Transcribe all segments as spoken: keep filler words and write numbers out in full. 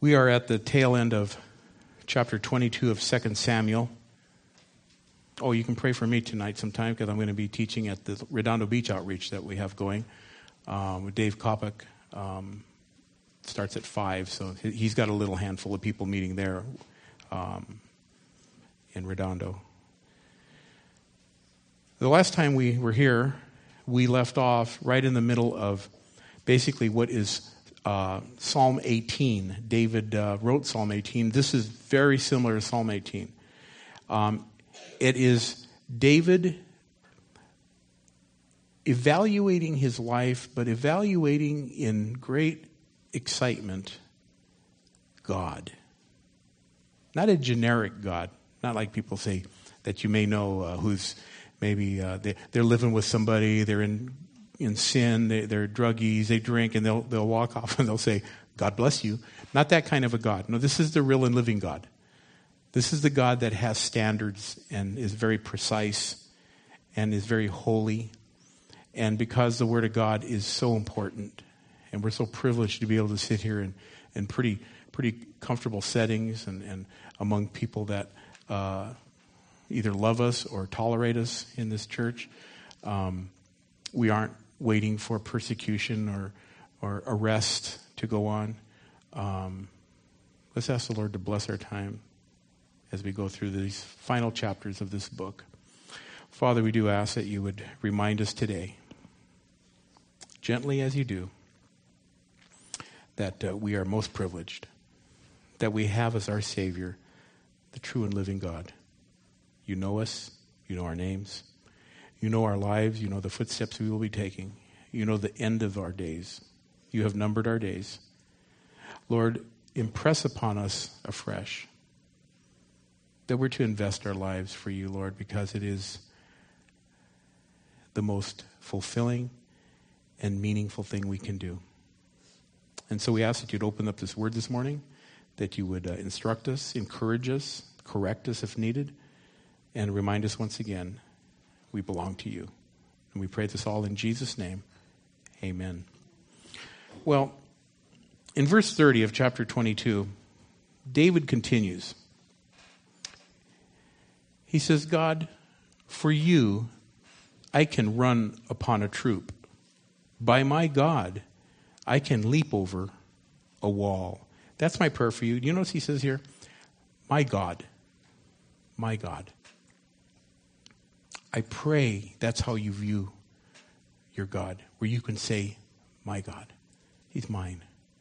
We are at the tail end of chapter twenty-two of Second Samuel. Oh, you can pray for me tonight sometime because I'm going to be teaching at the Redondo Beach outreach that we have going um, with Dave Kopic. Um, starts at five, so he's got a little handful of people meeting there um, in Redondo. The last time we were here, we left off right in the middle of basically what is Uh, Psalm eighteen. David uh, wrote Psalm eighteen. This is very similar to Psalm eighteen. Um, it is David evaluating his life, but evaluating in great excitement God. Not a generic God. Not like people say that you may know uh, who's maybe uh, they, they're living with somebody, they're in in sin, they, they're druggies, they drink, and they'll they'll walk off and they'll say, God bless you. Not that kind of a God. No, this is the real and living God. This is the God that has standards and is very precise and is very holy. And because the Word of God is so important, and we're so privileged to be able to sit here in, in pretty pretty comfortable settings and, and among people that uh, either love us or tolerate us in this church, um, we aren't waiting for persecution or or arrest to go on. Um, let's ask the Lord to bless our time as we go through these final chapters of this book. Father, we do ask that you would remind us today, gently as you do, that uh, we are most privileged, that we have as our Savior the true and living God. You know us, you know our names, you know our lives. You know the footsteps we will be taking. You know the end of our days. You have numbered our days. Lord, impress upon us afresh that we're to invest our lives for you, Lord, because it is the most fulfilling and meaningful thing we can do. And so we ask that you'd open up this word this morning, that you would uh, instruct us, encourage us, correct us if needed, and remind us once again we belong to you. And we pray this all in Jesus' name. Amen. Well, in verse thirty of chapter twenty-two, David continues. He says, God, for you I can run upon a troop. By my God, I can leap over a wall. That's my prayer for you. You notice he says here, my God, my God. I pray that's how you view your God, where you can say, my God, he's mine.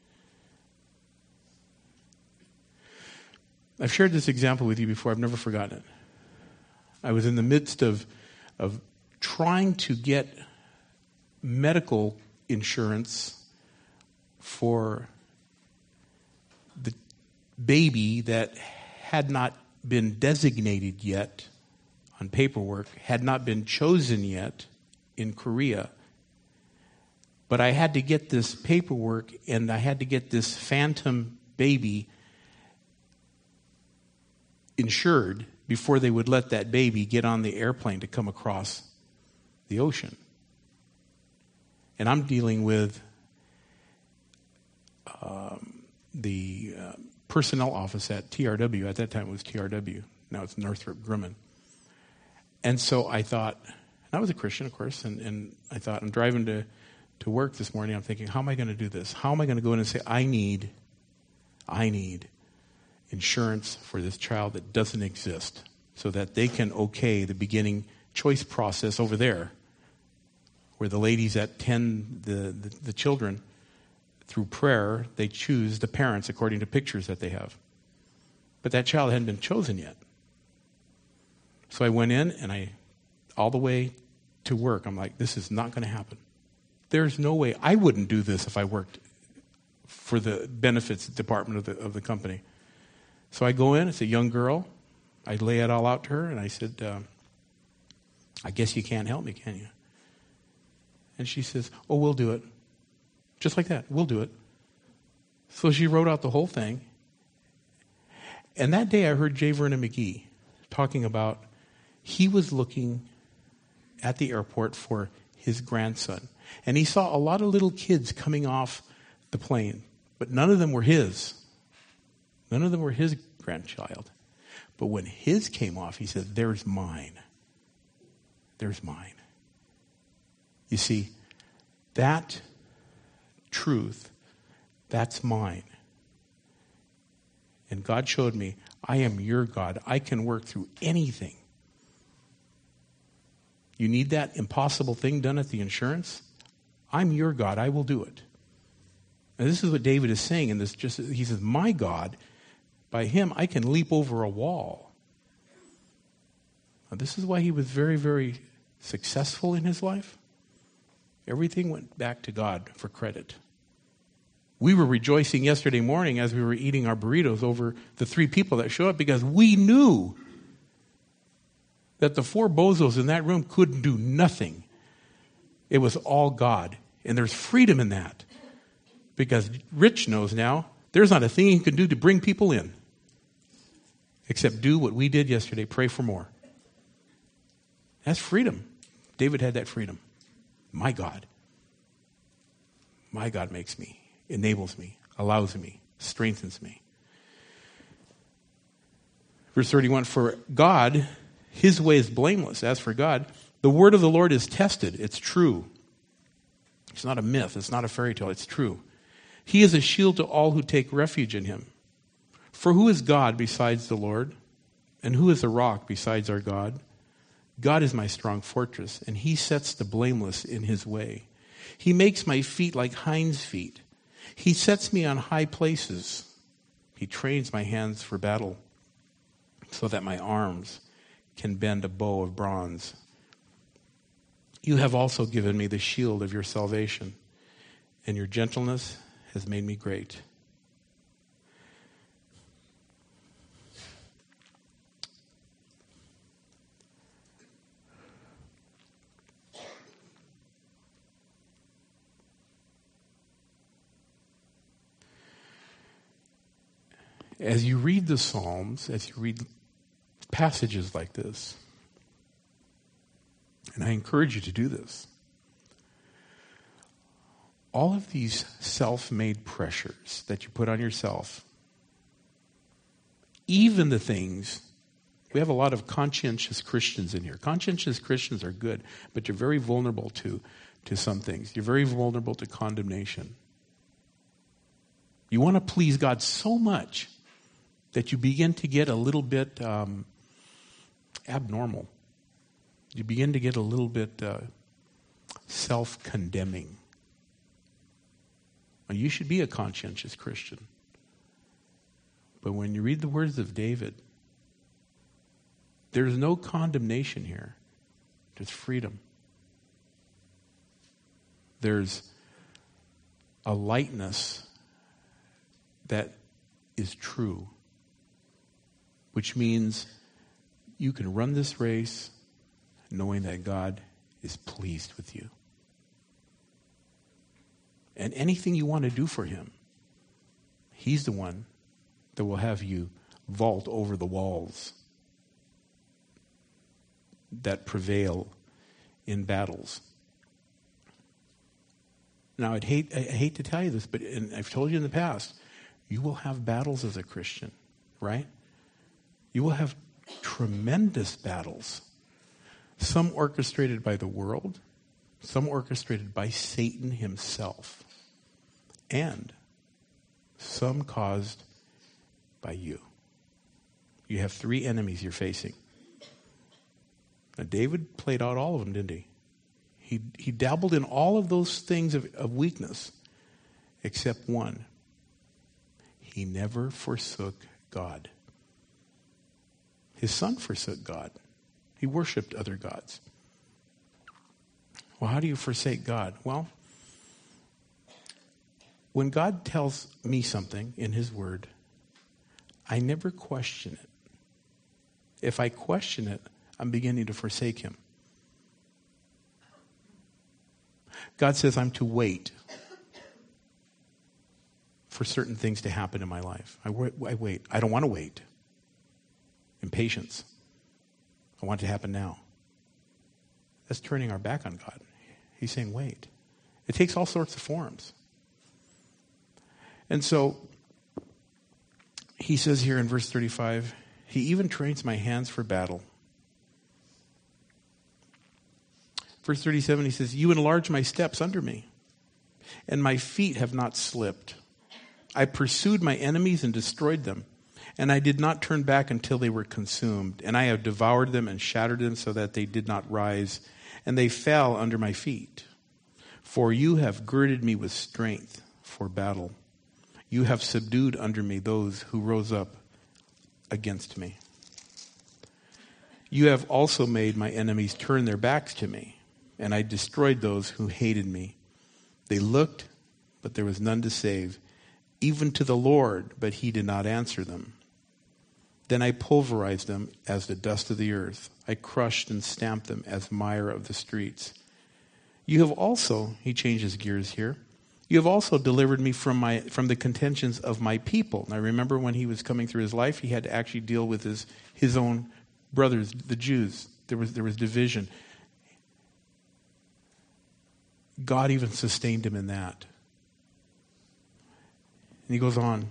I've shared this example with you before. I've never forgotten it. I was in the midst of, of trying to get medical insurance for the baby that had not been designated yet on paperwork, had not been chosen yet in Korea. But I had to get this paperwork, and I had to get this phantom baby insured before they would let that baby get on the airplane to come across the ocean. And I'm dealing with um, the uh, personnel office at T R W. At that time it was T R W. Now it's Northrop Grumman. And so I thought, and I was a Christian, of course, and, and I thought, I'm driving to, to work this morning. I'm thinking, how am I going to do this? How am I going to go in and say, I need, I need insurance for this child that doesn't exist so that they can okay the beginning choice process over there where the ladies that tend the, the, the children through prayer, they choose the parents according to pictures that they have. But that child hadn't been chosen yet. So I went in and I, all the way to work, I'm like, this is not going to happen. There's no way. I wouldn't do this if I worked for the benefits department of the of the company. So I go in, it's a young girl. I lay it all out to her and I said, uh, I guess you can't help me, can you? And she says, oh, we'll do it. Just like that, we'll do it. So she wrote out the whole thing. And that day I heard J. Vernon McGee talking about he was looking at the airport for his grandson. And he saw a lot of little kids coming off the plane, but none of them were his. None of them were his grandchild. But when his came off, he said, there's mine. There's mine. You see, that truth, that's mine. And God showed me, I am your God. I can work through anything. You need that impossible thing done at the insurance? I'm your God. I will do it. And this is what David is saying in this. Just he says, my God, by him I can leap over a wall. Now, this is why he was very, very successful in his life. Everything went back to God for credit. We were rejoicing yesterday morning as we were eating our burritos over the three people that showed up because we knew that the four bozos in that room couldn't do nothing. It was all God. And there's freedom in that. Because Rich knows now there's not a thing he can do to bring people in except do what we did yesterday, pray for more. That's freedom. David had that freedom. My God. My God makes me, enables me, allows me, strengthens me. Verse thirty-one, for God, his way is blameless. As for God, the word of the Lord is tested. It's true. It's not a myth. It's not a fairy tale. It's true. He is a shield to all who take refuge in him. For who is God besides the Lord? And who is a rock besides our God? God is my strong fortress, and he sets the blameless in his way. He makes my feet like hinds' feet. He sets me on high places. He trains my hands for battle so that my arms can bend a bow of bronze. You have also given me the shield of your salvation, and your gentleness has made me great. As you read the Psalms, as you read passages like this, and I encourage you to do this, all of these self-made pressures that you put on yourself, even the things, we have a lot of conscientious Christians in here. Conscientious Christians are good, but you're very vulnerable to, to some things. You're very vulnerable to condemnation. You want to please God so much that you begin to get a little bit um, abnormal. You begin to get a little bit uh, self-condemning. Now, you should be a conscientious Christian. But when you read the words of David, there's no condemnation here. There's freedom. There's a lightness that is true, which means you can run this race knowing that God is pleased with you. And anything you want to do for him, he's the one that will have you vault over the walls that prevail in battles. Now, I'd hate, I hate to tell you this, but and I've told you in the past, you will have battles as a Christian, right? You will have tremendous battles. Some orchestrated by the world, some orchestrated by Satan himself, and some caused by you. You have three enemies you're facing. Now, David played out all of them, didn't he? He, he dabbled in all of those things of, of weakness, except one. He never forsook God. His son forsook God. He worshipped other gods. Well, how do you forsake God? Well, when God tells me something in his word, I never question it. If I question it, I'm beginning to forsake him. God says I'm to wait for certain things to happen in my life. I wait. I, wait. I don't want to wait. Impatience. I want it to happen now. That's turning our back on God. He's saying wait. It takes all sorts of forms. And so he says here in verse thirty-five, he even trains my hands for battle. Verse thirty-seven, he says, you enlarge my steps under me, and my feet have not slipped. I pursued my enemies and destroyed them, and I did not turn back until they were consumed. And I have devoured them and shattered them so that they did not rise, and they fell under my feet. For you have girded me with strength for battle. You have subdued under me those who rose up against me. You have also made my enemies turn their backs to me, and I destroyed those who hated me. They looked, but there was none to save, even to the Lord, but he did not answer them. Then I pulverized them as the dust of the earth. I crushed and stamped them as mire of the streets. You have also, he changes gears here, you have also delivered me from my from the contentions of my people. Now remember when he was coming through his life, he had to actually deal with his, his own brothers, the Jews. There was there was division. God even sustained him in that. And he goes on.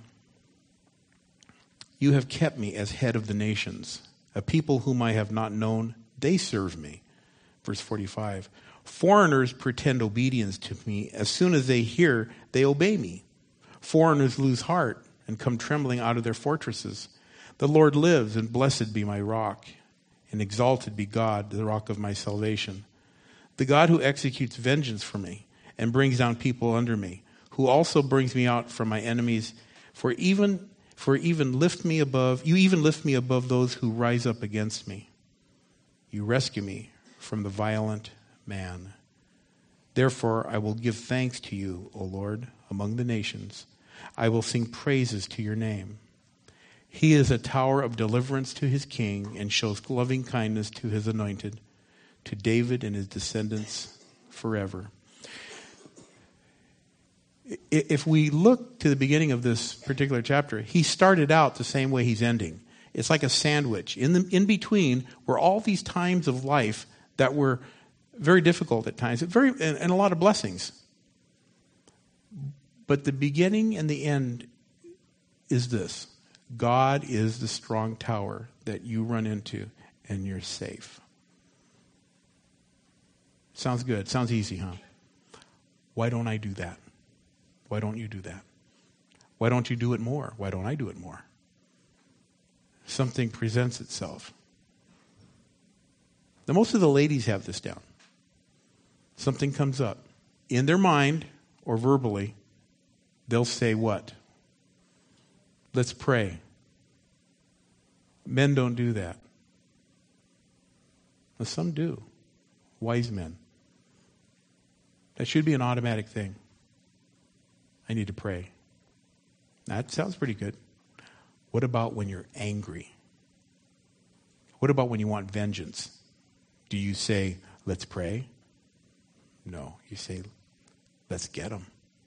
You have kept me as head of the nations. A people whom I have not known, they serve me. Verse forty-five. Foreigners pretend obedience to me. As soon as they hear, they obey me. Foreigners lose heart and come trembling out of their fortresses. The Lord lives, and blessed be my rock, and exalted be God, the rock of my salvation. The God who executes vengeance for me and brings down people under me, who also brings me out from my enemies, for even for even lift me above, you even lift me above those who rise up against me. You rescue me from the violent man. Therefore I will give thanks to you, O Lord, among the nations. I will sing praises to your name. He is a tower of deliverance to his king and shows loving kindness to his anointed, to David and his descendants forever. If we look to the beginning of this particular chapter, he started out the same way he's ending. It's like a sandwich. In the in between were all these times of life that were very difficult at times, very and, and a lot of blessings. But the beginning and the end is this. God is the strong tower that you run into and you're safe. Sounds good. Sounds easy, huh? Why don't I do that? Why don't you do that? Why don't you do it more? Why don't I do it more? Something presents itself. Now, most of the ladies have this down. Something comes up. In their mind or verbally, they'll say what? Let's pray. Men don't do that. Well, some do. Wise men. That should be an automatic thing. I need to pray. That sounds pretty good. What about when you're angry? What about when you want vengeance? Do you say, let's pray? No. You say, let's get them.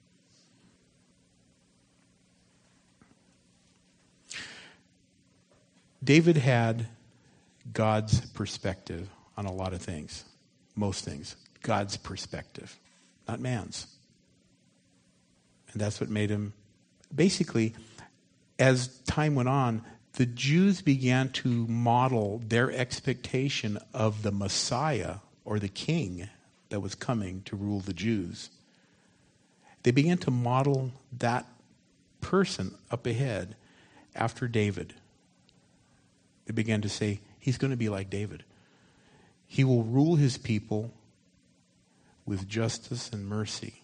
David had God's perspective on a lot of things. Most things. God's perspective, not man's. And that's what made him, basically, as time went on, the Jews began to model their expectation of the Messiah or the king that was coming to rule the Jews. They began to model that person up ahead after David. They began to say, he's going to be like David. He will rule his people with justice and mercy.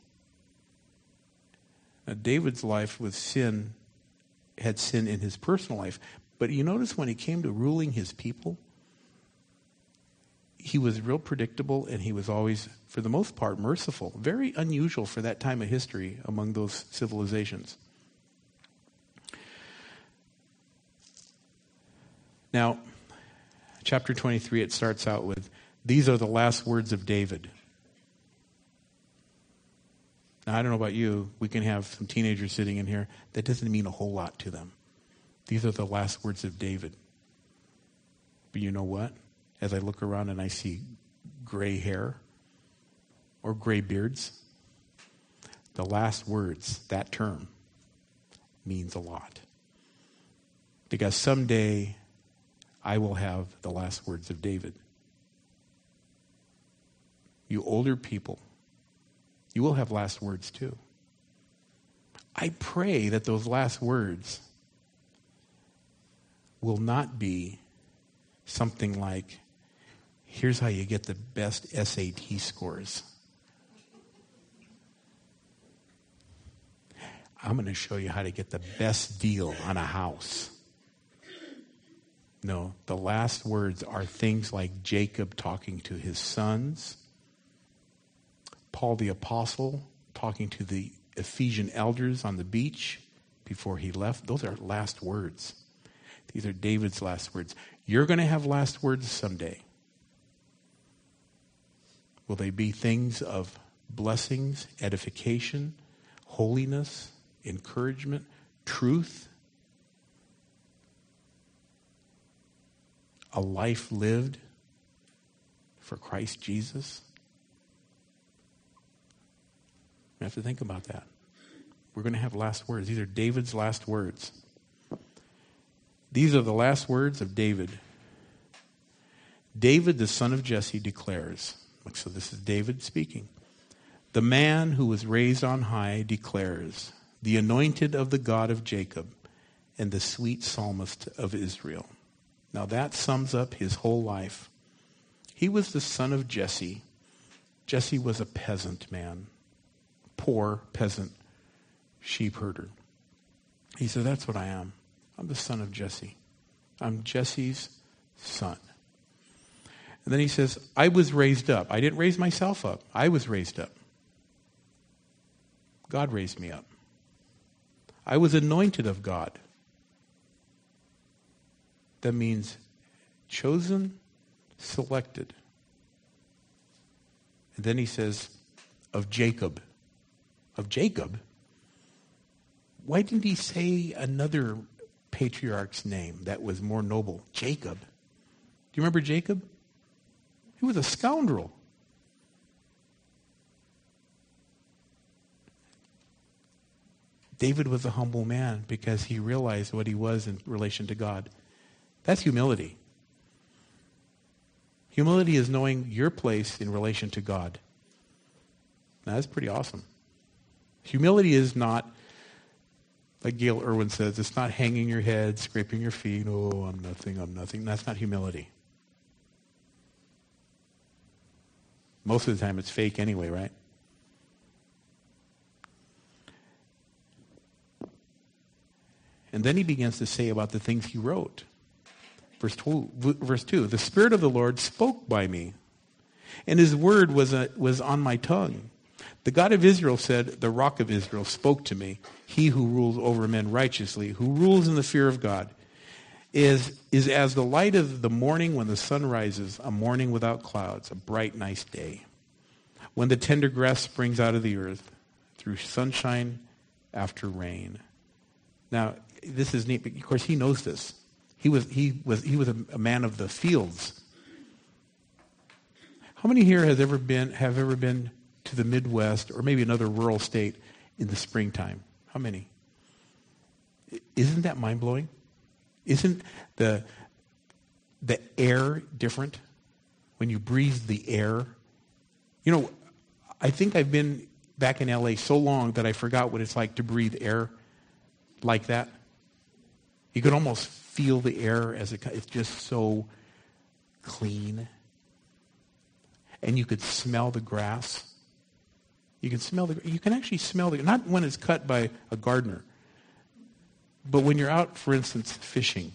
Now, David's life with sin had sin in his personal life. But you notice when he came to ruling his people, he was real predictable and he was always, for the most part, merciful. Very unusual for that time of history among those civilizations. Now, chapter twenty-three, it starts out with, these are the last words of David. Now, I don't know about you. We can have some teenagers sitting in here. That doesn't mean a whole lot to them. These are the last words of David. But you know what? As I look around and I see gray hair or gray beards, the last words, that term, means a lot. Because someday I will have the last words of David. You older people, you will have last words too. I pray that those last words will not be something like, here's how you get the best S A T scores. I'm going to show you how to get the best deal on a house. No, the last words are things like Jacob talking to his sons, Paul the Apostle talking to the Ephesian elders on the beach before he left. Those are last words. These are David's last words. You're going to have last words someday. Will they be things of blessings, edification, holiness, encouragement, truth? A life lived for Christ Jesus? We have to think about that. We're going to have last words. These are David's last words. These are the last words of David. David, the son of Jesse, declares, so this is David speaking, the man who was raised on high declares, the anointed of the God of Jacob and the sweet psalmist of Israel. Now that sums up his whole life. He was the son of Jesse. Jesse was a peasant man, poor peasant sheep herder. He said, that's what I am. I'm the son of Jesse. I'm Jesse's son. And then he says, I was raised up. I didn't raise myself up. I was raised up. God raised me up. I was anointed of God. That means chosen, selected. And then he says, of Jacob. Of Jacob? Why didn't he say another patriarch's name that was more noble? Jacob. Do you remember Jacob? He was a scoundrel. David was a humble man because he realized what he was in relation to God. That's humility. Humility is knowing your place in relation to God. Now, that's pretty awesome. Humility is not, like Gail Irwin says, it's not hanging your head, scraping your feet, oh, I'm nothing, I'm nothing. That's not humility. Most of the time it's fake anyway, right? And then he begins to say about the things he wrote. Verse two, verse two, the Spirit of the Lord spoke by me, and his word was, a, was on my tongue. The God of Israel said, the Rock of Israel spoke to me, he who rules over men righteously, who rules in the fear of God, is, is as the light of the morning when the sun rises, a morning without clouds, a bright, nice day, when the tender grass springs out of the earth, through sunshine after rain. Now, this is neat, but of course he knows this. He was he was he was a, a man of the fields. How many here has ever been have ever been to the Midwest or maybe another rural state in the springtime? How many? Isn't that mind-blowing? Isn't the the air different when you breathe the air? You know, I think I've been back in L A so long that I forgot what it's like to breathe air like that. You could almost feel the air as it, it's just so clean. And you could smell the grass. You can smell the, you can actually smell the, not when it's cut by a gardener, but when you're out, for instance, fishing.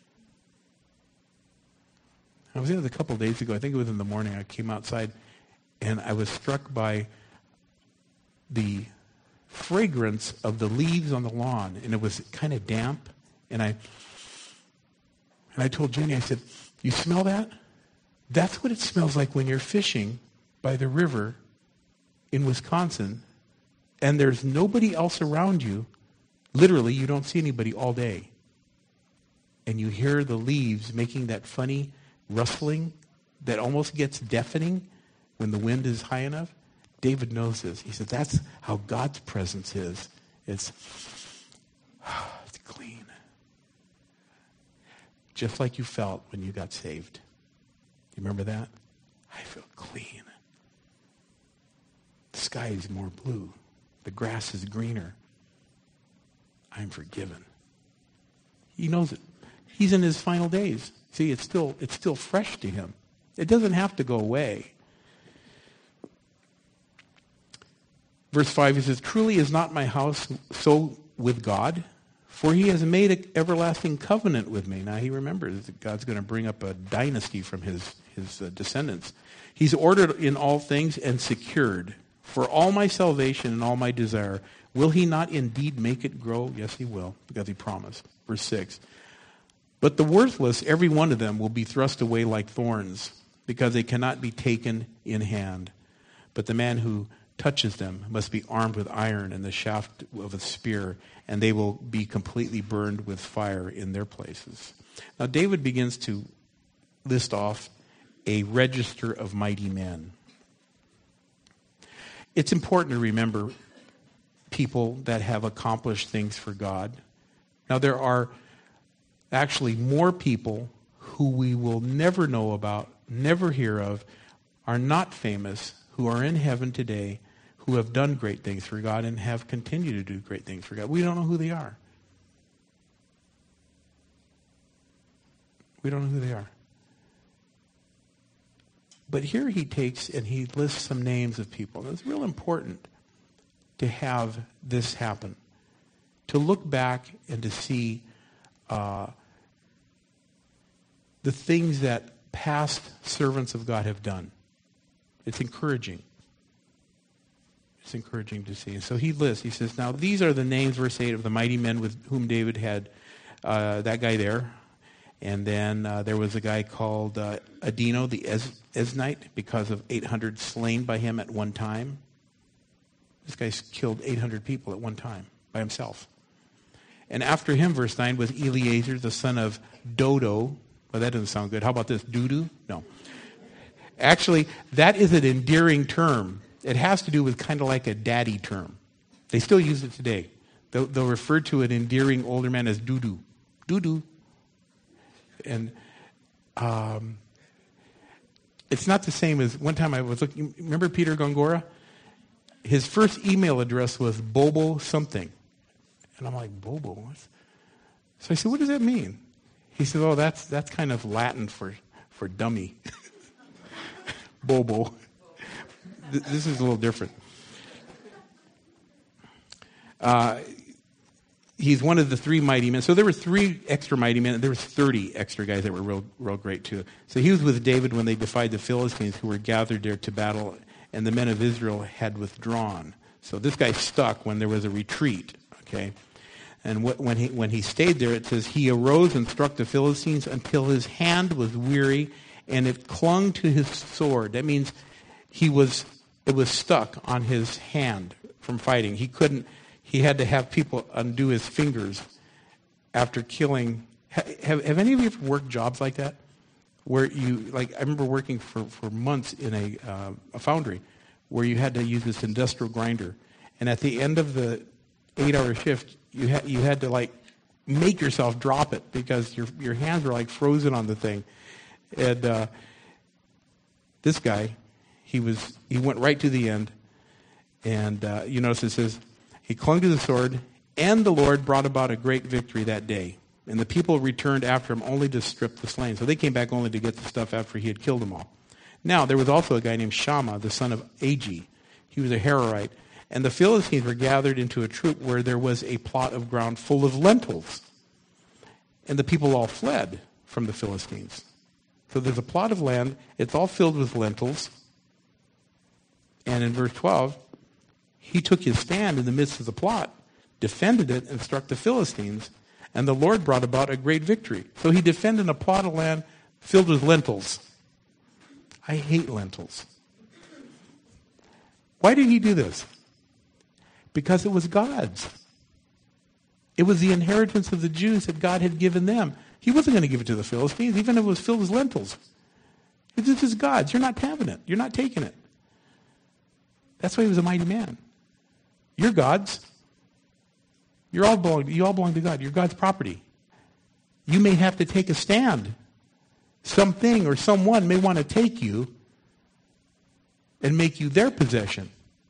I was in it a couple of days ago. I think it was in the morning. I came outside and I was struck by the fragrance of the leaves on the lawn, and it was kind of damp. And I and I told Jenny, I said, you smell that? That's what it smells like when you're fishing by the river in Wisconsin, and there's nobody else around you. Literally, you don't see anybody all day. And you hear the leaves making that funny rustling that almost gets deafening when the wind is high enough. David knows this. He said, that's how God's presence is. It's, it's clean. just like you felt when you got saved. You remember that? I feel clean. The sky is more blue. The grass is greener. I'm forgiven. He knows it. He's in his final days. See, it's still it's still fresh to him. It doesn't have to go away. Verse five, he says, truly is not my house so with God, for he has made an everlasting covenant with me. Now he remembers that God's going to bring up a dynasty from his, his uh, descendants. He's ordered in all things and secured. For all my salvation and all my desire, will he not indeed make it grow? Yes, he will, because he promised. Verse six, but the worthless, every one of them, will be thrust away like thorns, because they cannot be taken in hand. But the man who touches them must be armed with iron and the shaft of a spear, and they will be completely burned with fire in their places. Now David begins to list off a register of mighty men. It's important to remember people that have accomplished things for God. Now there are actually more people who we will never know about, never hear of, are not famous, who are in heaven today, who have done great things for God and have continued to do great things for God. We don't know who they are. We don't know who they are. But here he takes and he lists some names of people. And it's real important to have this happen, to look back and to see uh, the things that past servants of God have done. It's encouraging. It's encouraging to see. And so he lists, he says, now these are the names, verse eight, of the mighty men with whom David had, uh, that guy there. And then uh, there was a guy called uh, Adino, the Ez- Eznite, because of eight hundred slain by him at one time. This guy's killed eight hundred people at one time by himself. And after him, verse nine, was Eleazar, the son of Dodo. Well, that doesn't sound good. How about this? Dudu? No. Actually, that is an endearing term. It has to do with kind of like a daddy term. They still use it today. They'll, they'll refer to an endearing older man as Dudu. Dudu. And um, it's not the same as one time I was looking. Remember Peter Gongora? His first email address was Bobo something. And I'm like, Bobo? What? So I said, what does that mean? He said, oh, that's that's kind of Latin for, for dummy. Bobo. This is a little different. Uh, he's one of the three mighty men. So there were three extra mighty men. There was thirty extra guys that were real, real great too. So he was with David when they defied the Philistines, who were gathered there to battle, and the men of Israel had withdrawn. So this guy stuck when there was a retreat. Okay, and wh- when he when he stayed there, it says he arose and struck the Philistines until his hand was weary, and it clung to his sword. That means he was it was stuck on his hand from fighting. He couldn't. He had to have people undo his fingers after killing. Have, have any of you ever worked jobs like that? Where you, like, I remember working for, for months in a, uh, a foundry where you had to use this industrial grinder. And at the end of the eight-hour shift, you had, you had to, like, make yourself drop it because your, your hands were, like, frozen on the thing. And uh, this guy, he was he went right to the end. And uh, you notice it says, he clung to the sword, and the Lord brought about a great victory that day. And the people returned after him only to strip the slain. So they came back only to get the stuff after he had killed them all. Now, there was also a guy named Shammah, the son of Agi. He was a Hararite. And the Philistines were gathered into a troop where there was a plot of ground full of lentils. And the people all fled from the Philistines. So there's a plot of land. It's all filled with lentils. And in verse twelve, he took his stand in the midst of the plot, defended it, and struck the Philistines. And the Lord brought about a great victory. So he defended a plot of land filled with lentils. I hate lentils. Why did he do this? Because it was God's. It was the inheritance of the Jews that God had given them. He wasn't going to give it to the Philistines, even if it was filled with lentils. This is God's. You're not having it. You're not taking it. That's why he was a mighty man. You're God's. You're all belong, you all belong to God. You're God's property. You may have to take a stand. Something or someone may want to take you and make you their possession.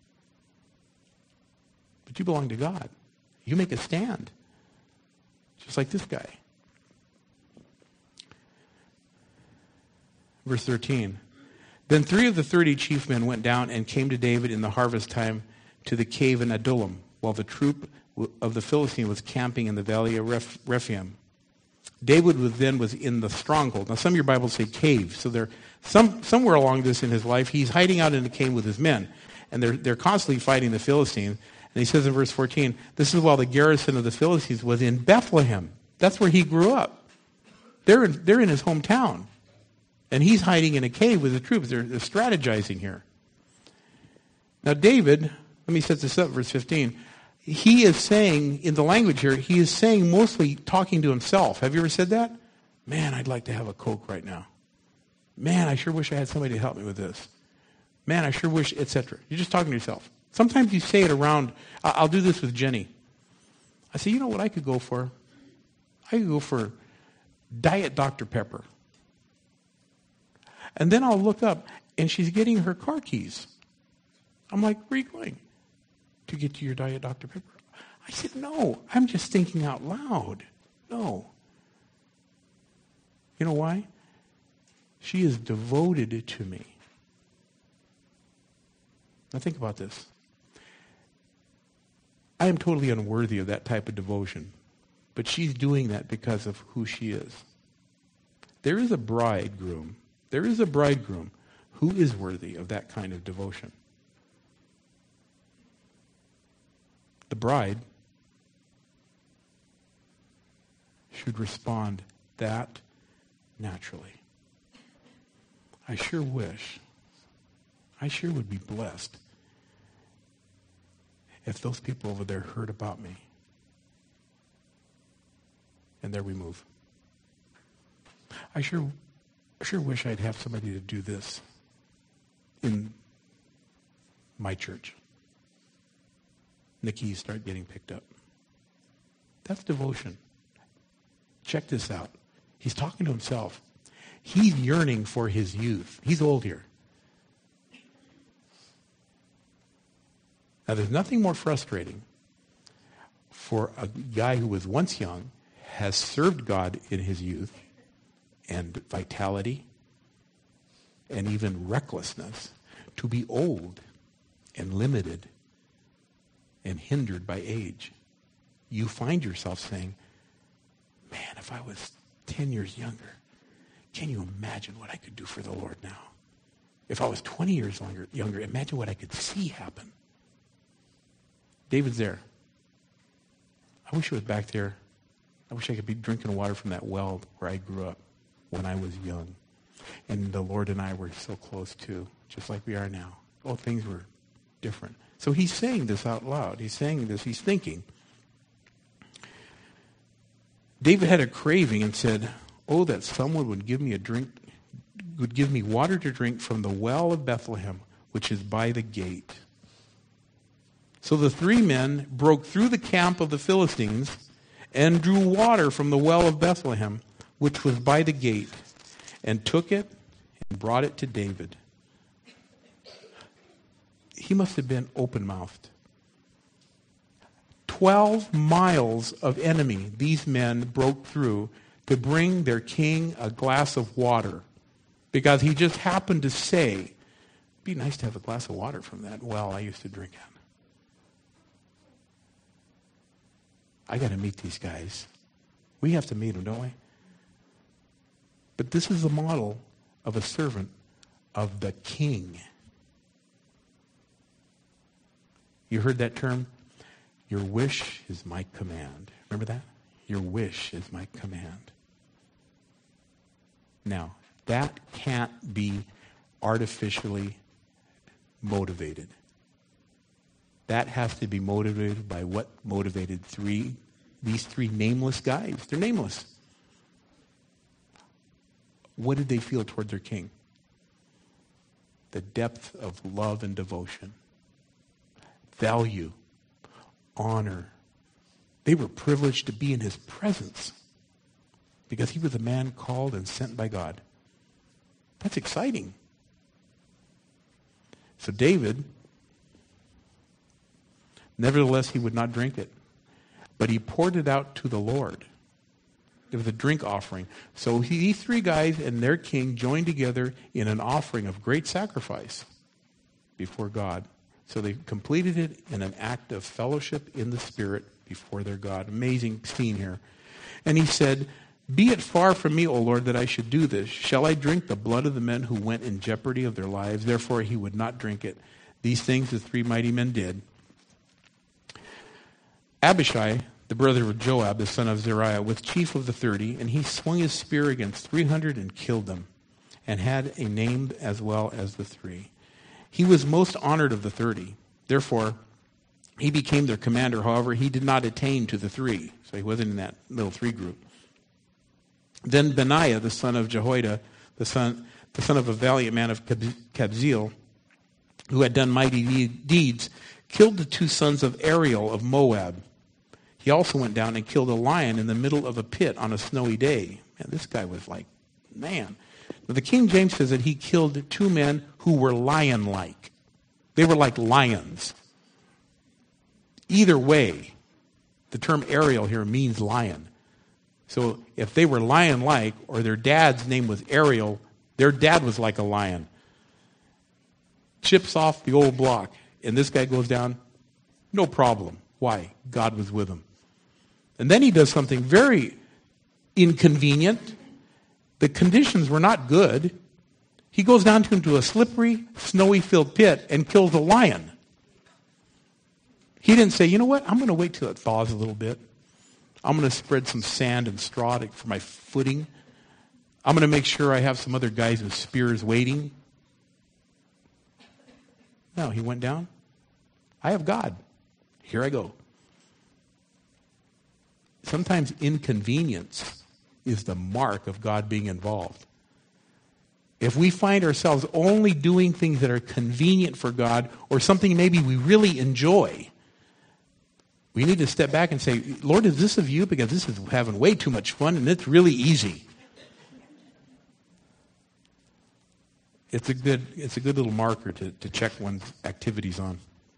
But you belong to God. You make a stand. Just like this guy. Verse thirteen. Then three of the thirty chief men went down and came to David in the harvest time to the cave in Adullam, while the troop of the Philistine was camping in the valley of Reph- Rephaim. David was then was in the stronghold. Now some of your Bibles say cave. So they're some somewhere along this in his life, he's hiding out in a cave with his men. And they're they're constantly fighting the Philistines. And he says in verse fourteen, this is while the garrison of the Philistines was in Bethlehem. That's where he grew up. They're in, they're in his hometown. And he's hiding in a cave with the troops. They're, they're strategizing here. Now David, let me set this up, verse fifteen. He is saying, in the language here, he is saying mostly talking to himself. Have you ever said that? Man, I'd like to have a Coke right now. Man, I sure wish I had somebody to help me with this. Man, I sure wish, et cetera. You're just talking to yourself. Sometimes you say it around. I'll do this with Jenny. I say, you know what I could go for? I could go for Diet Doctor Pepper. And then I'll look up, and she's getting her car keys. I'm like, where are you going? To get to your Diet Doctor Pepper? I said, no, I'm just thinking out loud. No. You know why? She is devoted to me. Now think about this. I am totally unworthy of that type of devotion, but she's doing that because of who she is. There is a bridegroom. There is a bridegroom who is worthy of that kind of devotion. The bride should respond that naturally. I sure wish, I sure would be blessed if those people over there heard about me. And there we move. I sure, I sure wish I'd have somebody to do this in my church. The keys start getting picked up. That's devotion. Check this out. He's talking to himself. He's yearning for his youth. He's old here. Now, there's nothing more frustrating for a guy who was once young, has served God in his youth, and vitality, and even recklessness, to be old and limited and hindered by age. You find yourself saying, man, if I was ten years younger, can you imagine what I could do for the Lord now? If I was twenty years longer, younger, imagine what I could see happen. David's there. I wish I was back there. I wish I could be drinking water from that well where I grew up when I was young. And the Lord and I were so close too, just like we are now. Oh, things were different. So he's saying this out loud. He's saying this. He's thinking. David had a craving and said, oh, that someone would give me a drink, would give me water to drink from the well of Bethlehem, which is by the gate. So the three men broke through the camp of the Philistines and drew water from the well of Bethlehem, which was by the gate, and took it and brought it to David. He must have been open-mouthed. Twelve miles of enemy these men broke through to bring their king a glass of water, because he just happened to say, it'd be nice to have a glass of water from that well I used to drink at. I got to meet these guys. We have to meet them, don't we? But this is the model of a servant of the king. You heard that term? Your wish is my command. Remember that? Your wish is my command. Now, that can't be artificially motivated. That has to be motivated by what motivated three, these three nameless guys. They're nameless. What did they feel toward their king? The depth of love and devotion. Value. Honor. They were privileged to be in his presence. because he was a man called and sent by God. That's exciting. So David, nevertheless, he would not drink it, but he poured it out to the Lord. It was a drink offering. So he, these three guys and their king joined together in an offering of great sacrifice before God. So they completed it in an act of fellowship in the Spirit before their God. Amazing scene here. And he said, "Be it far from me, O Lord, that I should do this. Shall I drink the blood of the men who went in jeopardy of their lives?" Therefore he would not drink it. These things the three mighty men did. Abishai, the brother of Joab, the son of Zeruiah, was chief of the thirty, and he swung his spear against three hundred and killed them, and had a name as well as the three. He was most honored of the thirty. Therefore, he became their commander. However, he did not attain to the three, so he wasn't in that little three group. Then Benaiah, the son of Jehoiada, the son, the son of a valiant man of Kabzeel, who had done mighty deeds, killed the two sons of Ariel of Moab. He also went down and killed a lion in the middle of a pit on a snowy day. Man, this guy was like, man. But the King James says that he killed two men who were lion-like. They were like lions. Either way, the term Ariel here means lion. So if they were lion-like, or their dad's name was Ariel, their dad was like a lion. Chips off the old block, and this guy goes down, no problem. Why? God was with him. And then he does something very inconvenient. The conditions were not good. He goes down into a slippery, snowy-filled pit and kills a lion. He didn't say, you know what, I'm going to wait till it thaws a little bit. I'm going to spread some sand and straw to, for my footing. I'm going to make sure I have some other guys with spears waiting. No, he went down. I have God. Here I go. Sometimes inconvenience is the mark of God being involved. If we find ourselves only doing things that are convenient for God, or something maybe we really enjoy, we need to step back and say, Lord, is this of you? Because this is having way too much fun and it's really easy. It's a good, it's a good little marker to, to check one's activities on.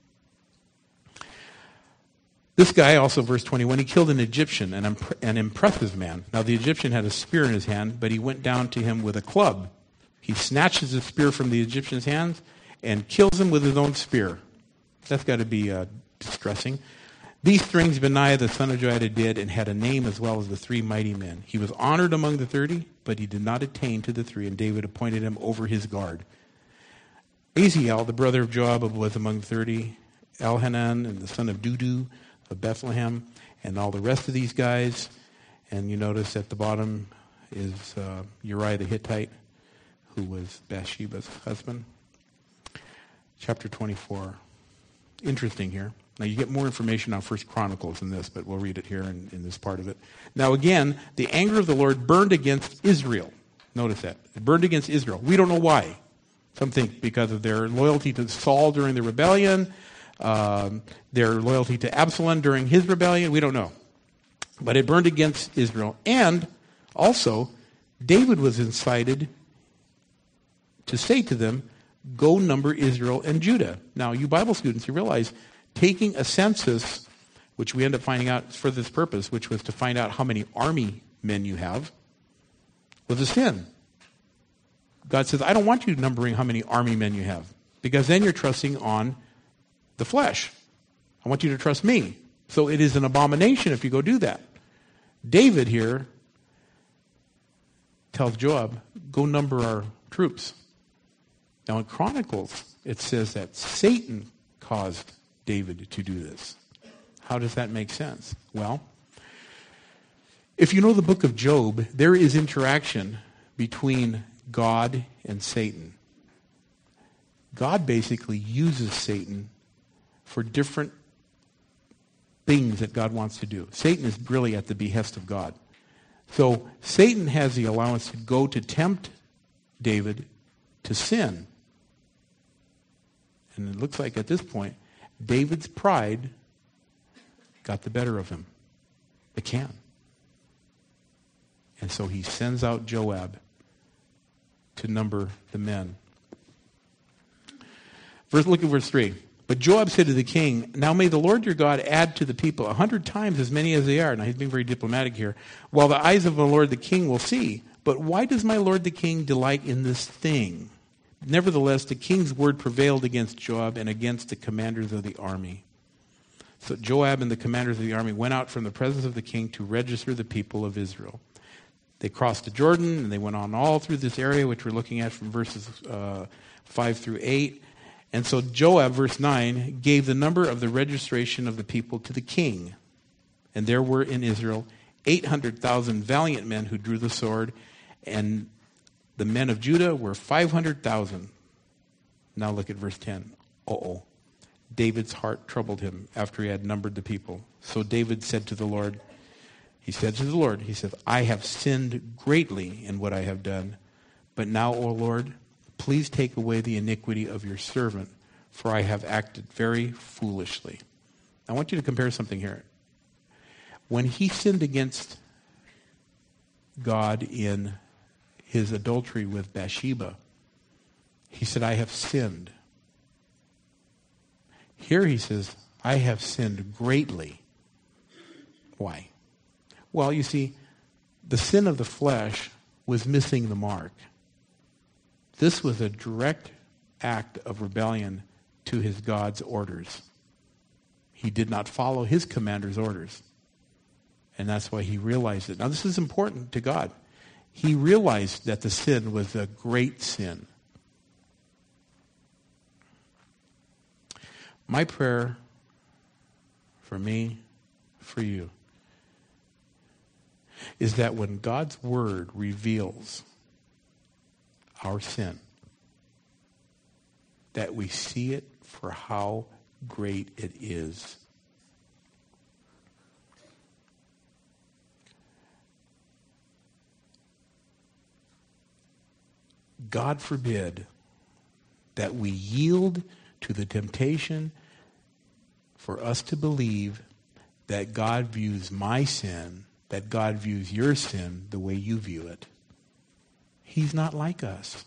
This guy, also verse twenty-one, he killed an Egyptian, an, imp- an impressive man. Now the Egyptian had a spear in his hand, but he went down to him with a club. He snatches the spear from the Egyptian's hands and kills him with his own spear. That's got to be uh, distressing. These things Benaiah the son of Jehoiada did, and had a name as well as the three mighty men. He was honored among the thirty, but he did not attain to the three, and David appointed him over his guard. Aziel, the brother of Joab, was among the thirty. Elhanan, and the son of Dudu of Bethlehem, and all the rest of these guys. And you notice at the bottom is uh, Uriah the Hittite, who was Bathsheba's husband. Chapter twenty-four. Interesting here. Now you get more information on First Chronicles in this, but we'll read it here in, in this part of it. Now again, the anger of the Lord burned against Israel. Notice that. It burned against Israel. We don't know why. Some think because of their loyalty to Saul during the rebellion, um, their loyalty to Absalom during his rebellion. We don't know. But it burned against Israel. And also, David was incited to say to them, go number Israel and Judah. Now, you Bible students, you realize taking a census, which we end up finding out for this purpose, which was to find out how many army men you have, was a sin. God says, I don't want you numbering how many army men you have, because then you're trusting on the flesh. I want you to trust me. So it is an abomination if you go do that. David here tells Joab, go number our troops. Now in Chronicles, it says that Satan caused David to do this. How does that make sense? Well, if you know the book of Job, there is interaction between God and Satan. God basically uses Satan for different things that God wants to do. Satan is really at the behest of God. So Satan has the allowance to go to tempt David to sin. And it looks like at this point, David's pride got the better of him. It can. And so he sends out Joab to number the men. Verse, look at verse three. But Joab said to the king, now may the Lord your God add to the people a hundred times as many as they are. Now he's being very diplomatic here. While the eyes of the Lord the king will see. But why does my lord the king delight in this thing? Nevertheless, the king's word prevailed against Joab and against the commanders of the army. So Joab and the commanders of the army went out from the presence of the king to register the people of Israel. They crossed the Jordan, and they went on all through this area, which we're looking at from verses uh, five through eight. And so Joab, verse nine, gave the number of the registration of the people to the king. And there were in Israel eight hundred thousand valiant men who drew the sword, and the men of Judah were five hundred thousand. Now look at verse ten. Uh-oh. David's heart troubled him after he had numbered the people. So David said to the Lord, he said to the Lord, he said, I have sinned greatly in what I have done. But now, O Lord, please take away the iniquity of your servant, for I have acted very foolishly. I want you to compare something here. When he sinned against God in his adultery with Bathsheba, he said, I have sinned. Here he says, I have sinned greatly. Why? Well, you see, the sin of the flesh was missing the mark. This was a direct act of rebellion to his God's orders. He did not follow his commander's orders. And that's why he realized it. Now, this is important to God. He realized that the sin was a great sin. My prayer for me, for you, is that when God's word reveals our sin, that we see it for how great it is. God forbid that we yield to the temptation for us to believe that God views my sin, that God views your sin the way you view it. He's not like us.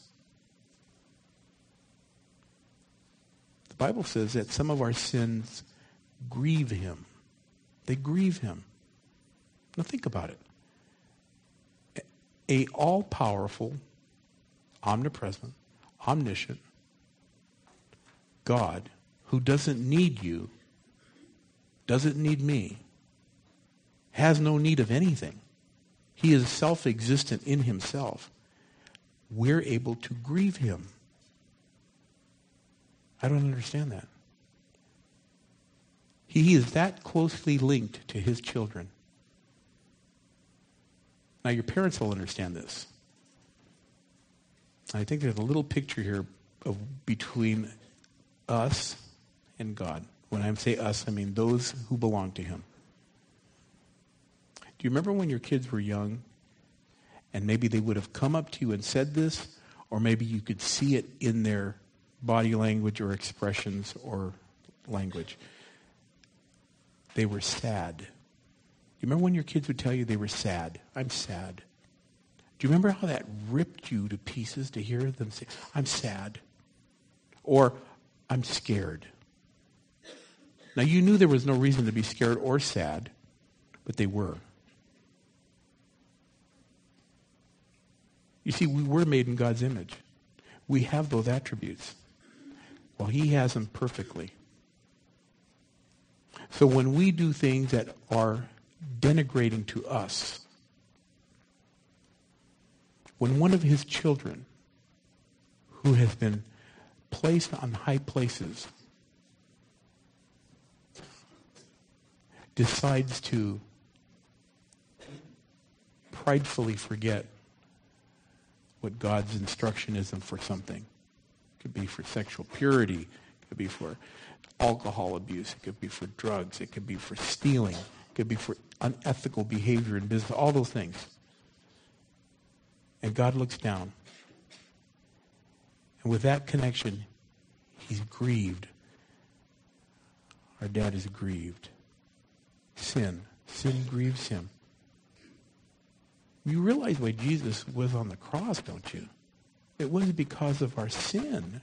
The Bible says that some of our sins grieve him. They grieve him. Now think about it. A all-powerful, omnipresent, omniscient God who doesn't need you, doesn't need me, has no need of anything. He is self-existent in himself. We're able to grieve him. I don't understand that. He is that closely linked to his children. Now, your parents will understand this. I think there's a little picture here of between us and God. When I say us, I mean those who belong to him. Do you remember when your kids were young and maybe they would have come up to you and said this, or maybe you could see it in their body language or expressions or language? They were sad. You remember when your kids would tell you they were sad? I'm sad. Do you remember how that ripped you to pieces to hear them say, I'm sad? Or, I'm scared. Now, you knew there was no reason to be scared or sad, but they were. You see, we were made in God's image. We have those attributes. Well, he has them perfectly. So when we do things that are denigrating to us, when one of his children who has been placed on high places decides to pridefully forget what God's instruction is for something. It could be for sexual purity. It could be for alcohol abuse. It could be for drugs. It could be for stealing. It could be for unethical behavior in business. All those things. And God looks down. And with that connection, he's grieved. Our dad is grieved. Sin. Sin grieves him. You realize why Jesus was on the cross, don't you? It wasn't because of our sin.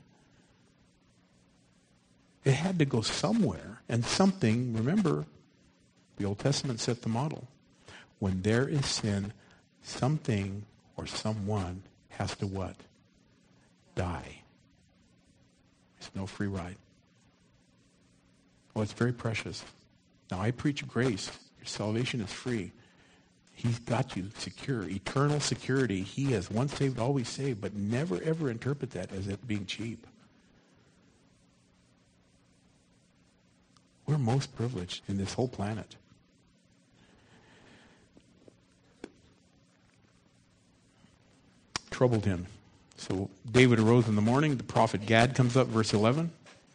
It had to go somewhere. And something, remember, the Old Testament set the model. When there is sin, something or someone has to what? Die. There's no free ride. Well, it's very precious. Now, I preach grace. Your salvation is free. He's got you secure. Eternal security. He has once saved, always saved. But never, ever interpret that as it being cheap. We're most privileged in this whole planet. Troubled him. So David arose in the morning. The prophet Gad comes up, verse eleven.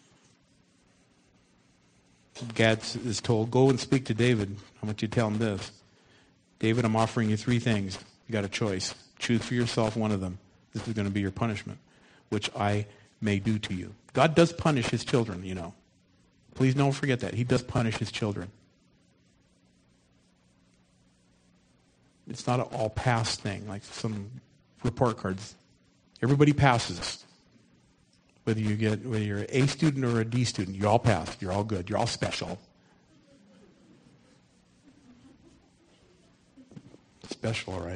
Gad is told, go and speak to David. I want you to tell him this. David, I'm offering you three things. You got a choice. Choose for yourself one of them. This is going to be your punishment, which I may do to you. God does punish his children, you know. Please don't forget that. He does punish his children. It's not an all-pass thing, like some report cards. Everybody passes. Whether you get whether you're an A student or a D student, you all pass. You're all good. You're all special. Special, all right.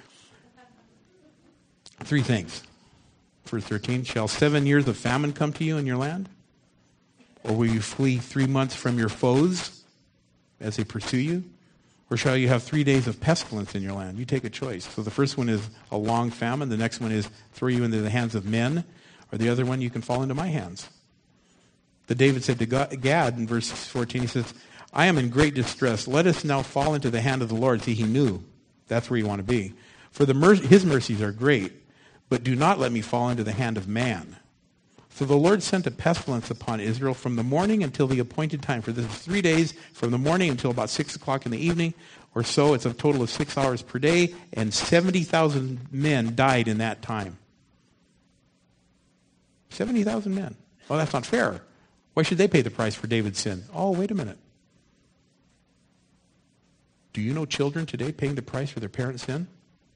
Three things. Verse thirteen, shall seven years of famine come to you in your land? Or will you flee three months from your foes as they pursue you? Or shall you have three days of pestilence in your land? You take a choice. So the first one is a long famine. The next one is throw you into the hands of men. Or the other one, you can fall into my hands. But David said to Gad in verse fourteen, he says, I am in great distress. Let us now fall into the hand of the Lord. See, he knew. That's where you want to be. For the mer- his mercies are great, but do not let me fall into the hand of man. So the Lord sent a pestilence upon Israel from the morning until the appointed time. For this is three days, from the morning until about six o'clock in the evening or so. It's a total of six hours per day, and seventy thousand men died in that time. seventy thousand men. Well, that's not fair. Why should they pay the price for David's sin? Oh, wait a minute. Do you know children today paying the price for their parents' sin?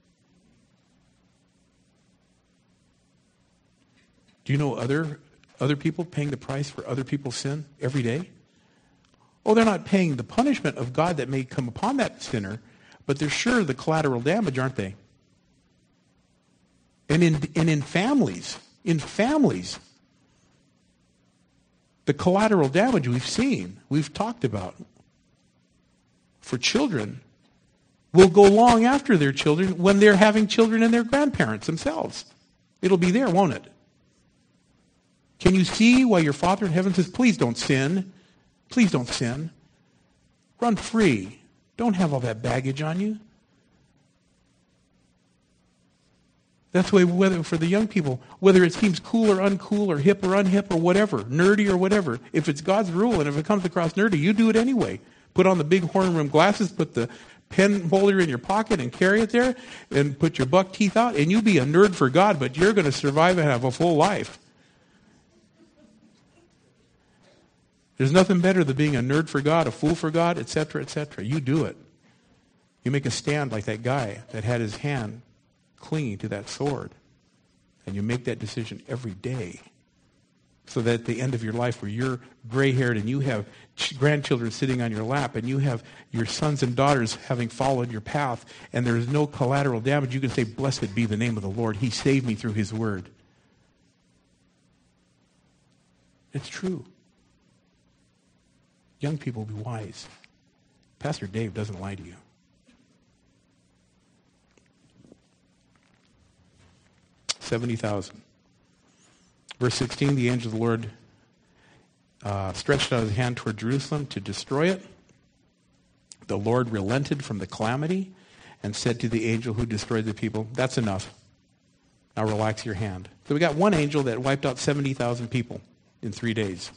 Do you know other other people paying the price for other people's sin every day? Oh, they're not paying the punishment of God that may come upon that sinner, but they're sure the collateral damage, aren't they? And in and in families, in families, the collateral damage we've seen, we've talked about, for children will go long after their children when they're having children and their grandparents themselves. It'll be there, won't it? Can you see why your Father in heaven says, please don't sin. Please don't sin. Run free. Don't have all that baggage on you. That's why whether for the young people, whether it seems cool or uncool or hip or unhip or whatever, nerdy or whatever, if it's God's rule and if it comes across nerdy, you do it anyway. Put on the big horn rim glasses, put the pen holder in your pocket and carry it there, and put your buck teeth out, and you be a nerd for God, but you're going to survive and have a full life. There's nothing better than being a nerd for God, a fool for God, et cetera, et cetera. You do it. You make a stand like that guy that had his hand clinging to that sword. And you make that decision every day. So that at the end of your life where you're gray-haired and you have grandchildren sitting on your lap and you have your sons and daughters having followed your path and there is no collateral damage, you can say, blessed be the name of the Lord. He saved me through his word. It's true. Young people, be wise. Pastor Dave doesn't lie to you. seventy thousand. Verse sixteen, the angel of the Lord uh, stretched out his hand toward Jerusalem to destroy it. The Lord relented from the calamity and said to the angel who destroyed the people, that's enough. Now relax your hand. So we got one angel that wiped out seventy thousand people in three days.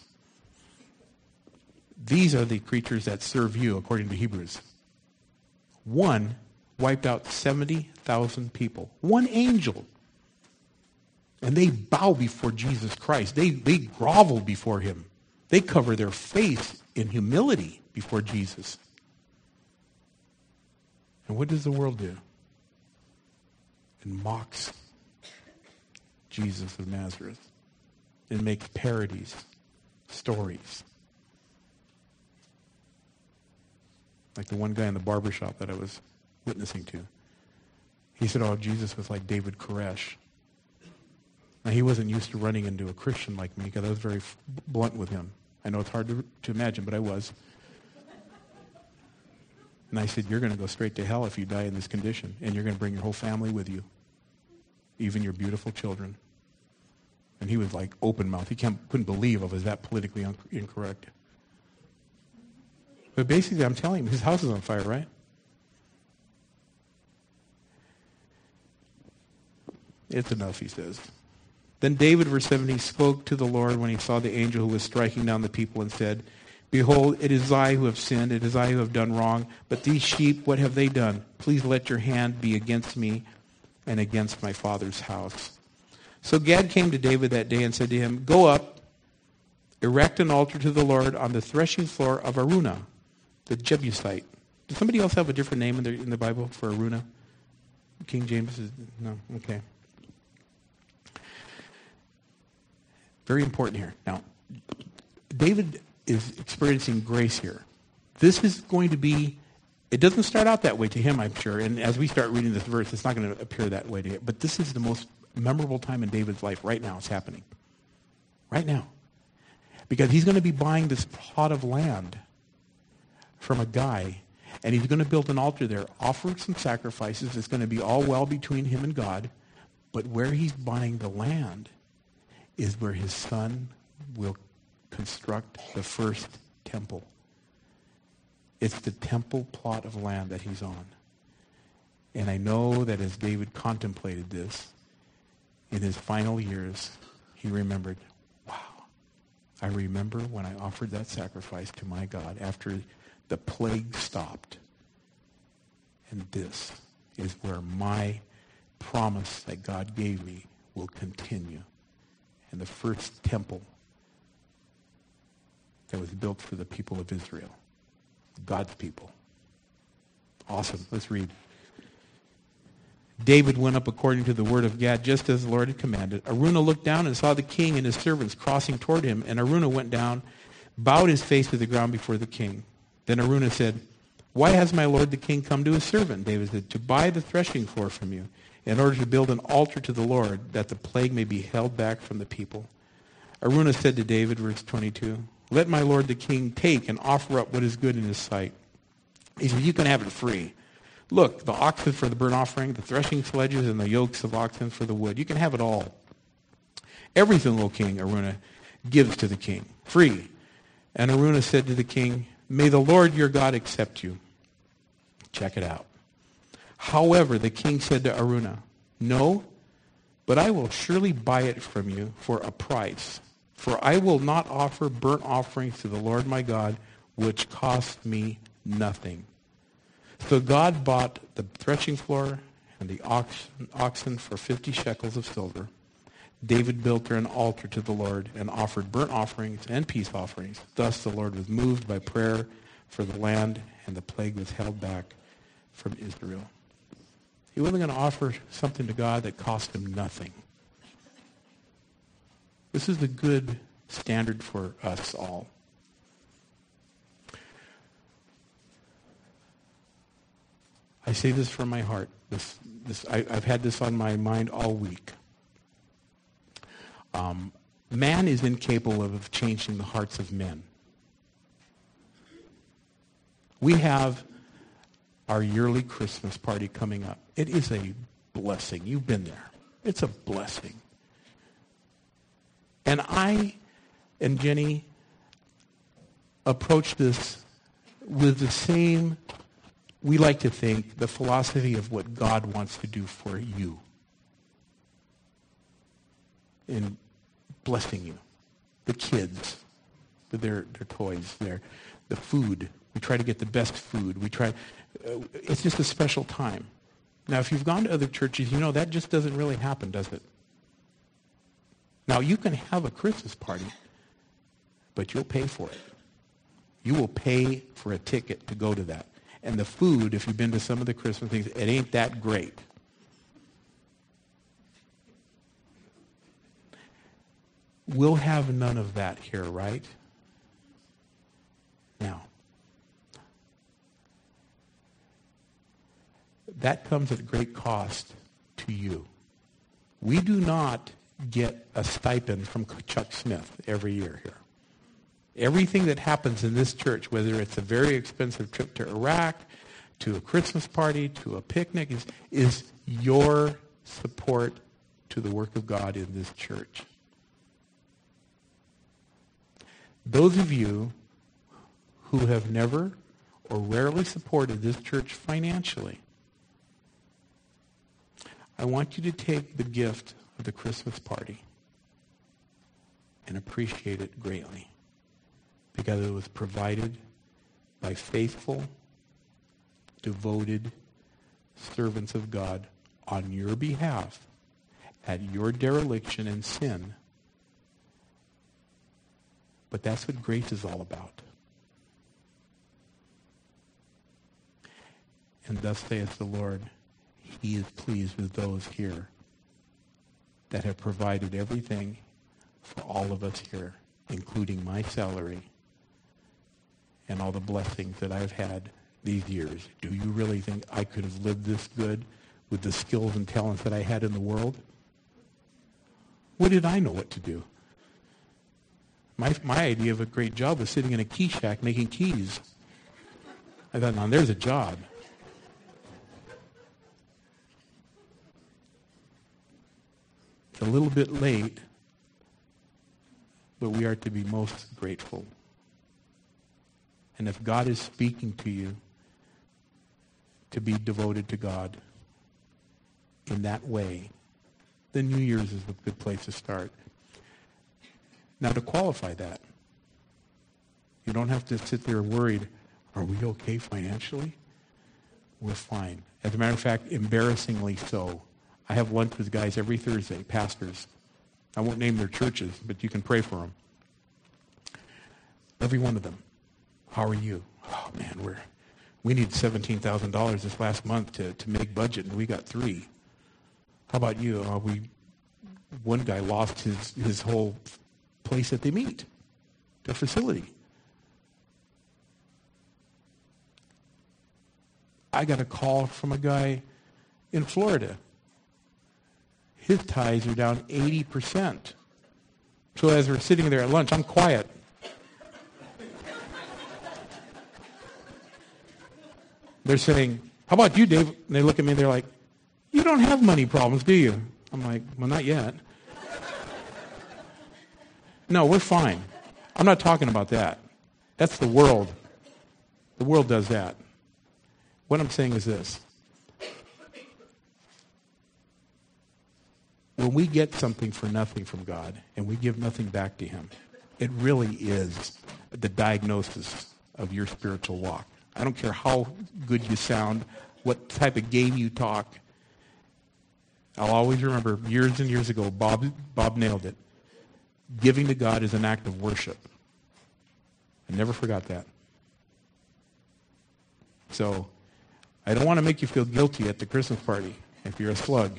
These are the creatures that serve you, according to Hebrews. One wiped out seventy thousand people. One angel. And they bow before Jesus Christ. They, they grovel before him. They cover their face in humility before Jesus. And what does the world do? and mocks Jesus of Nazareth and makes parodies, stories. Like the one guy in the barbershop that I was witnessing to. He said, oh, Jesus was like David Koresh. Now, he wasn't used to running into a Christian like me because I was very f- blunt with him. I know it's hard to, to imagine, but I was. And I said, you're going to go straight to hell if you die in this condition, and you're going to bring your whole family with you, even your beautiful children. And he was like open mouth. He can't, couldn't believe I was that politically un- incorrect. But basically, I'm telling him, his house is on fire, right? It's enough, he says. Then David, verse seventy, spoke to the Lord when he saw the angel who was striking down the people and said, behold, it is I who have sinned, it is I who have done wrong, but these sheep, what have they done? Please let your hand be against me and against my father's house. So Gad came to David that day and said to him, go up, erect an altar to the Lord on the threshing floor of Araunah, the Jebusite. Does somebody else have a different name in the, in the Bible for Araunah? King James is, no, okay. Very important here. Now, David is experiencing grace here. This is going to be, it doesn't start out that way to him, I'm sure, and as we start reading this verse, it's not going to appear that way to him, but this is the most memorable time in David's life. Right now it's happening. Right now. Because he's going to be buying this plot of land from a guy, and he's going to build an altar there, offer some sacrifices. It's going to be all well between him and God, but where he's buying the land is where his son will construct the first temple. It's the temple plot of land that he's on. And I know that as David contemplated this, in his final years, he remembered, wow, I remember when I offered that sacrifice to my God after the plague stopped. And this is where my promise that God gave me will continue. And the first temple that was built for the people of Israel. God's people. Awesome. Let's read. David went up according to the word of Gad, just as the Lord had commanded. Araunah looked down and saw the king and his servants crossing toward him. And Araunah went down, bowed his face to the ground before the king. Then Araunah said, why has my lord the king come to his servant? David said, to buy the threshing floor from you, in order to build an altar to the Lord, that the plague may be held back from the people. Araunah said to David, verse twenty-two, let my lord the king take and offer up what is good in his sight. He said, you can have it free. Look, the oxen for the burnt offering, the threshing sledges, and the yokes of oxen for the wood. You can have it all. Everything, O king, Araunah gives to the king, free. And Araunah said to the king, may the Lord your God accept you. Check it out. However, the king said to Araunah, no, but I will surely buy it from you for a price. For I will not offer burnt offerings to the Lord my God, which cost me nothing. So God bought the threshing floor and the oxen, oxen for fifty shekels of silver. David built there an altar to the Lord and offered burnt offerings and peace offerings. Thus the Lord was moved by prayer for the land, and the plague was held back from Israel. He wasn't going to offer something to God that cost him nothing. This is the good standard for us all. I say this from my heart. This, this, I, I've had this on my mind all week. Um, man is incapable of changing the hearts of men. We have our yearly Christmas party coming up. It is a blessing. You've been there. It's a blessing. And I and Jenny approach this with the same, we like to think, the philosophy of what God wants to do for you in blessing you. The kids with their, their toys, their, the food. We try to get the best food. We try. Uh, it's just a special time. Now, if you've gone to other churches, you know that just doesn't really happen, does it? Now, you can have a Christmas party, but you'll pay for it. You will pay for a ticket to go to that. And the food, if you've been to some of the Christmas things, it ain't that great. We'll have none of that here, right? Now, that comes at great cost to you. We do not get a stipend from Chuck Smith every year here. Everything that happens in this church, whether it's a very expensive trip to Iraq, to a Christmas party, to a picnic, is, is your support to the work of God in this church. Those of you who have never or rarely supported this church financially, I want you to take the gift of the Christmas party and appreciate it greatly, because it was provided by faithful, devoted servants of God on your behalf at your dereliction and sin. But that's what grace is all about. And thus saith the Lord, he is pleased with those here that have provided everything for all of us here, including my salary and all the blessings that I've had these years. Do you really think I could have lived this good with the skills and talents that I had in the world? What did I know what to do? My, my idea of a great job was sitting in a key shack making keys. I thought, now there's a job. It's a little bit late, but we are to be most grateful. And if God is speaking to you to be devoted to God in that way, then New Year's is a good place to start. Now, to qualify that, you don't have to sit there worried, are we okay financially? We're fine. As a matter of fact, embarrassingly so. I have lunch with guys every Thursday, pastors. I won't name their churches, but you can pray for them. Every one of them. How are you? Oh, man, we're we need seventeen thousand dollars this last month to, to make budget, and we got three. How about you? Uh, we one guy lost his, his whole place that they meet, their facility. I got a call from a guy in Florida. His ties are down eighty percent. So as we're sitting there at lunch, I'm quiet. They're saying, how about you, Dave? And they look at me and they're like, you don't have money problems, do you? I'm like, well, not yet. No, we're fine. I'm not talking about that. That's the world. The world does that. What I'm saying is this. When we get something for nothing from God and we give nothing back to him, it really is the diagnosis of your spiritual walk. I don't care how good you sound, what type of game you talk. I'll always remember years and years ago, Bob, Bob nailed it. Giving to God is an act of worship. I never forgot that. So, I don't want to make you feel guilty at the Christmas party if you're a slug.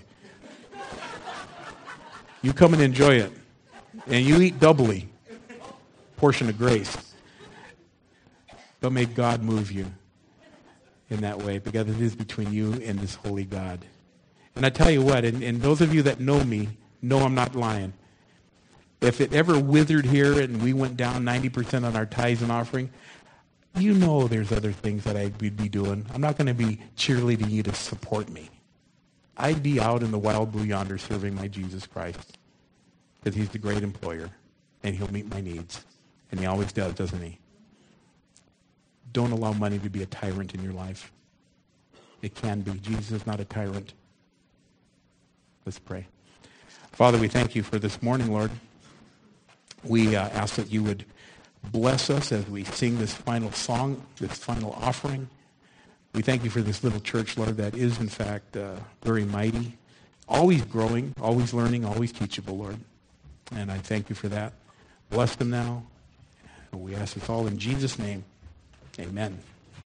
You come and enjoy it. And you eat doubly. Portion of grace. But may God move you in that way, because it is between you and this holy God. And I tell you what, and, and those of you that know me know I'm not lying. If it ever withered here and we went down ninety percent on our tithes and offering, you know there's other things that I would be doing. I'm not going to be cheerleading you to support me. I'd be out in the wild blue yonder serving my Jesus Christ, because he's the great employer, and he'll meet my needs. And he always does, doesn't he? Don't allow money to be a tyrant in your life. It can be. Jesus is not a tyrant. Let's pray. Father, we thank you for this morning, Lord. We uh, ask that you would bless us as we sing this final song, this final offering. We thank you for this little church, Lord, that is, in fact, uh, very mighty, always growing, always learning, always teachable, Lord. And I thank you for that. Bless them now. And we ask this all in Jesus' name. Amen.